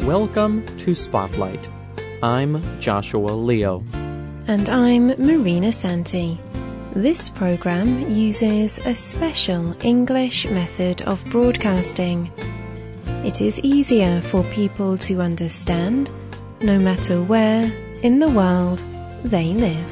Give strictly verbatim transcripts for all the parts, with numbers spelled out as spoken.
Welcome to Spotlight. I'm Joshua Leo. And I'm Marina Santi. This program uses a special English method of broadcasting. It is easier for people to understand, no matter where in the world they live.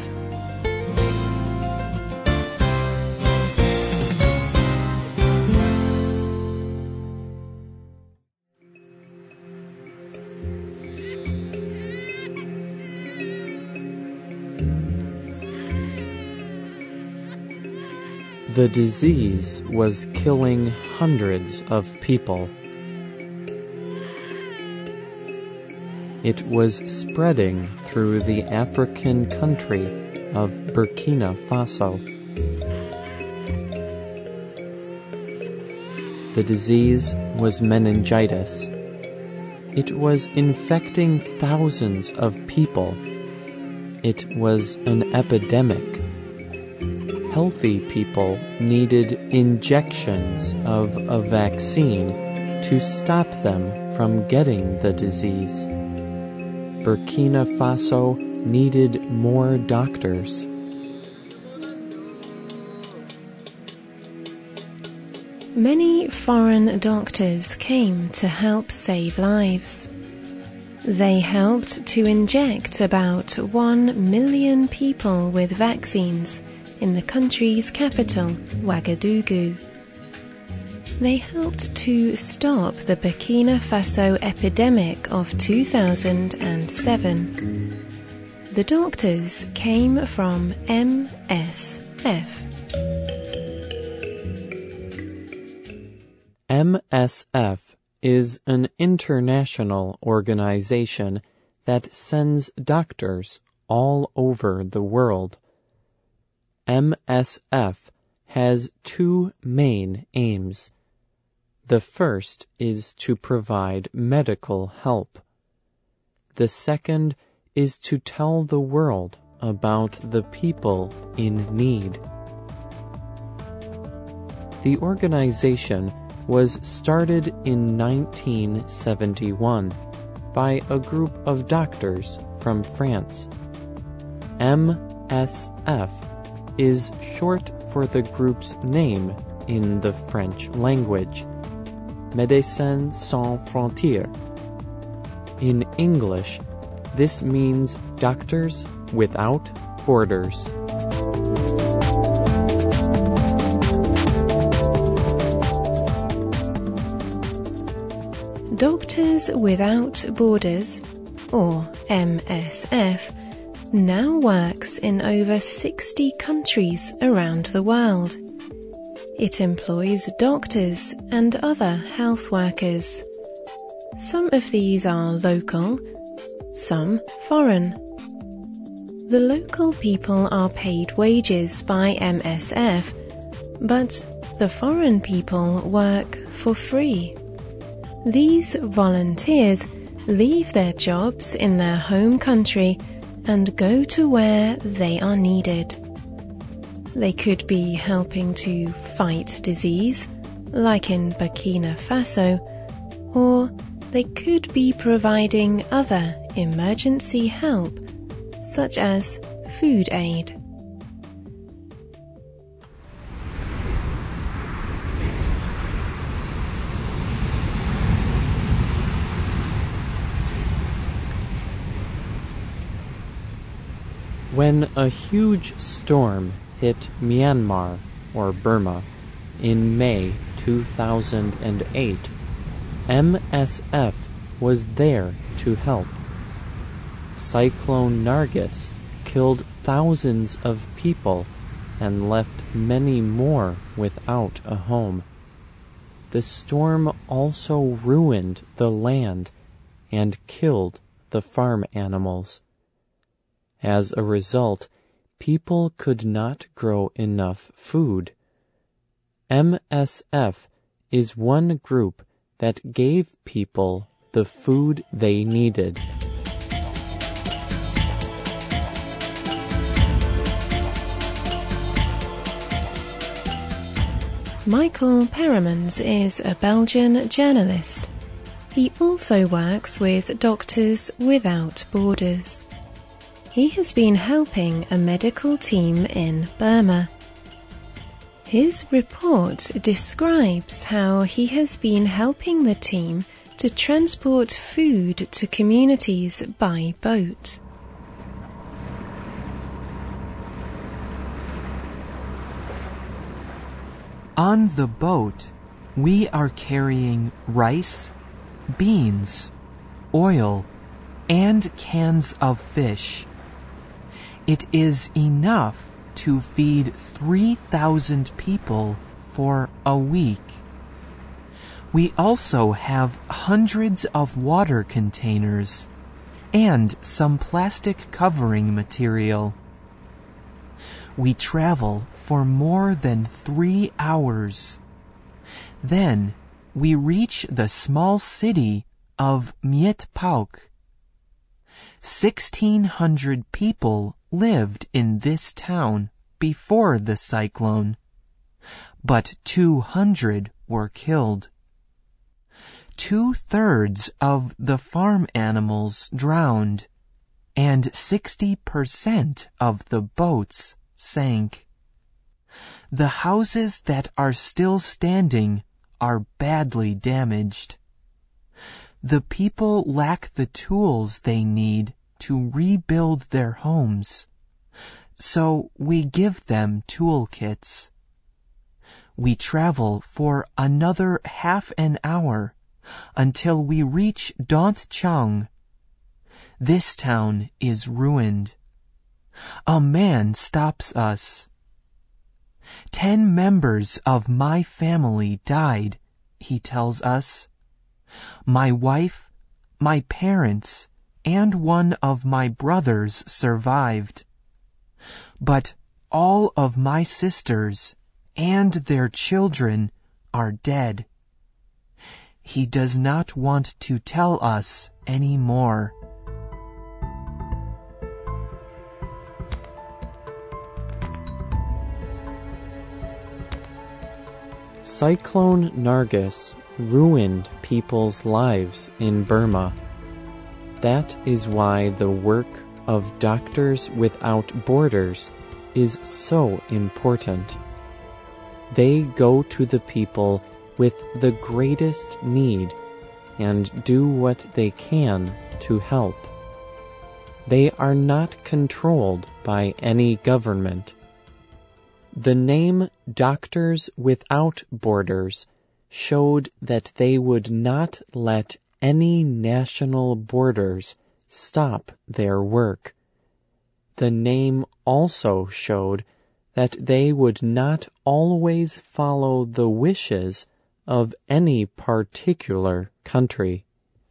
The disease was killing hundreds of people. It was spreading through the African country of Burkina Faso. The disease was meningitis. It was infecting thousands of people. It was an epidemic. Healthy people needed injections of a vaccine to stop them from getting the disease. Burkina Faso needed more doctors. Many foreign doctors came to help save lives. They helped to inject about one million people with vaccines in the country's capital, Ouagadougou. They helped to stop the Burkina Faso epidemic of two thousand seven. The doctors came from M S F. M S F is an international organization that sends doctors all over the world. M S F has two main aims. The first is to provide medical help. The second is to tell the world about the people in need. The organization was started in nineteen seventy-one by a group of doctors from France. M S F is short for the group's name in the French language, Médecins Sans Frontières. In English, this means Doctors Without Borders. Doctors Without Borders, or M S F, now works in over sixty countries around the world. It employs doctors and other health workers. Some of these are local, some foreign. The local people are paid wages by M S F, but the foreign people work for free. These volunteers leave their jobs in their home country and go to where they are needed. They could be helping to fight disease, like in Burkina Faso, or they could be providing other emergency help, such as food aid. When a huge storm hit Myanmar, or Burma, in May two thousand eight, M S F was there to help. Cyclone Nargis killed thousands of people and left many more without a home. The storm also ruined the land and killed the farm animals. As a result, people could not grow enough food. M S F is one group that gave people the food they needed. Michael Peramans is a Belgian journalist. He also works with Doctors Without Borders. He has been helping a medical team in Burma. His report describes how he has been helping the team to transport food to communities by boat. On the boat, we are carrying rice, beans, oil, and cans of fish. It is enough to feed three thousand people for a week. We also have hundreds of water containers and some plastic covering material. We travel for more than three hours. Then we reach the small city of Miet Pauk. Sixteen hundred people lived in this town before the cyclone, but two hundred were killed. Two-thirds of the farm animals drowned, and sixty percent of the boats sank. The houses that are still standing are badly damaged. The people lack the tools they need to rebuild their homes, so we give them toolkits. We travel for another half an hour until we reach Dont Chang. This town is ruined. A man stops us. Ten members of my family died, he tells us. My wife, my parents, and one of my brothers survived. But all of my sisters and their children are dead. He does not want to tell us any more. Cyclone Nargis ruined people's lives in Burma. That is why the work of Doctors Without Borders is so important. They go to the people with the greatest need and do what they can to help. They are not controlled by any government. The name Doctors Without Borders showed that they would not let any national borders stop their work. The name also showed that they would not always follow the wishes of any particular country.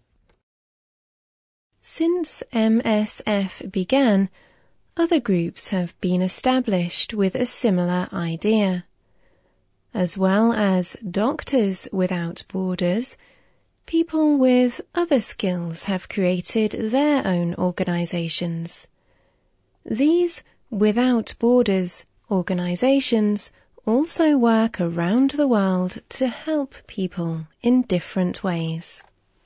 Since M S F began, other groups have been established with a similar idea. As well as Doctors Without Borders, people with other skills have created their own organizations. These Without Borders organizations also work around the world to help people in different ways.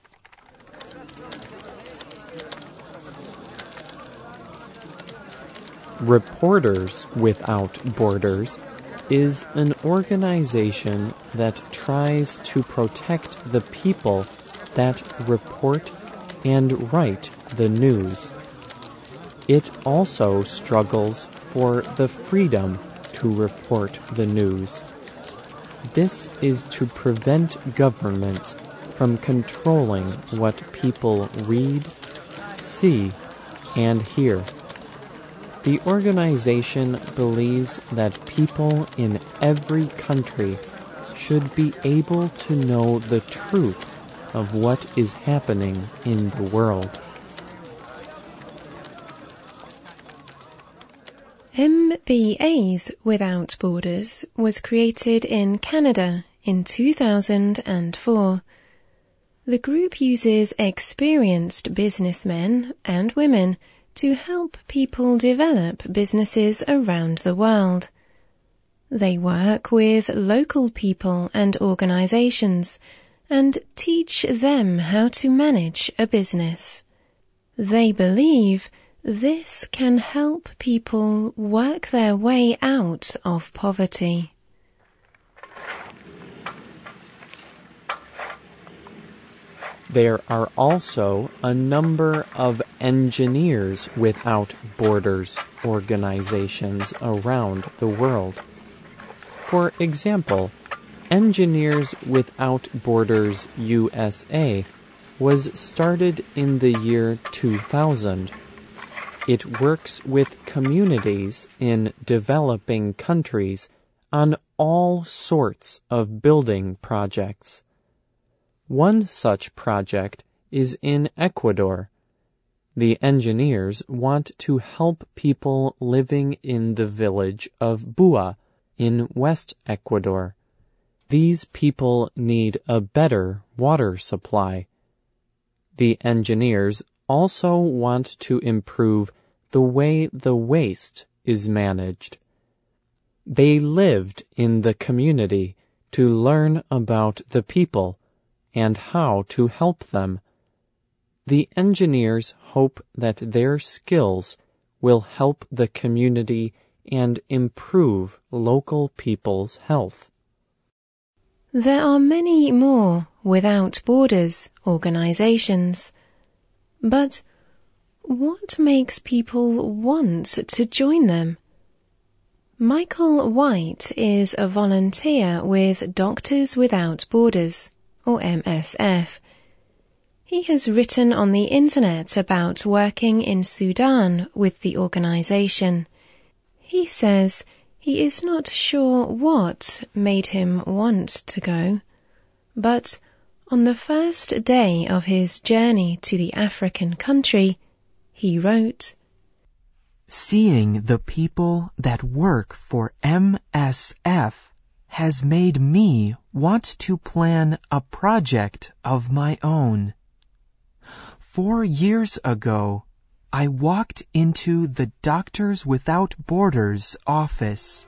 Reporters Without Borders is an organization that tries to protect the people that report and write the news. It also struggles for the freedom to report the news. This is to prevent governments from controlling what people read, see, and hear. The organization believes that people in every country should be able to know the truth of what is happening in the world. M B As Without Borders was created in Canada in two thousand four. The group uses experienced businessmen and women to help people develop businesses around the world. They work with local people and organizations and teach them how to manage a business. They believe this can help people work their way out of poverty. There are also a number of Engineers Without Borders organizations around the world. For example, Engineers Without Borders U S A was started in the year two thousand. It works with communities in developing countries on all sorts of building projects. One such project is in Ecuador. The engineers want to help people living in the village of Bua in West Ecuador. These people need a better water supply. The engineers also want to improve the way the waste is managed. They lived in the community to learn about the people and how to help them. The engineers hope that their skills will help the community and improve local people's health. There are many more Without Borders organizations. But what makes people want to join them? Michael White is a volunteer with Doctors Without Borders, or M S F. He has written on the internet about working in Sudan with the organization. He says he is not sure what made him want to go, but on the first day of his journey to the African country, he wrote, "Seeing the people that work for M S F has made me want to plan a project of my own. Four years ago, I walked into the Doctors Without Borders office.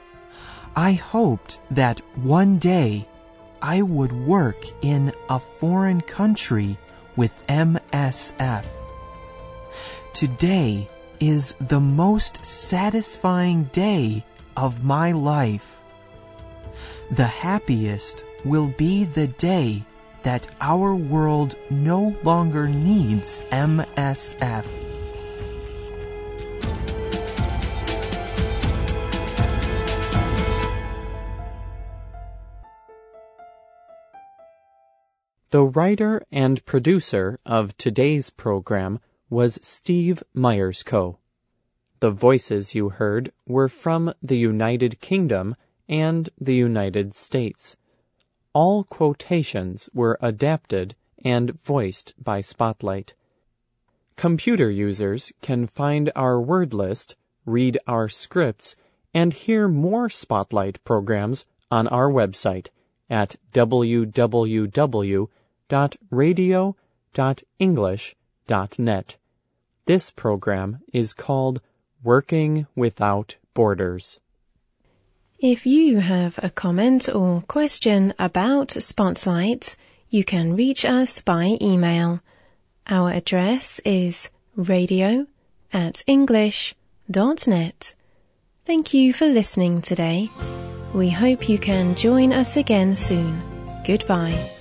I hoped that one day I would work in a foreign country with M S F. Today is the most satisfying day of my life. The happiest will be the day that our world no longer needs M S F." The writer and producer of today's program was Steve Myerscough. The voices you heard were from the United Kingdom and the United States. All quotations were adapted and voiced by Spotlight. Computer users can find our word list, read our scripts, and hear more Spotlight programs on our website at w w w dot radio dot english dot net. This program is called Working Without Borders. If you have a comment or question about Spotlight, you can reach us by email. Our address is radio at english dot net. Thank you for listening today. We hope you can join us again soon. Goodbye.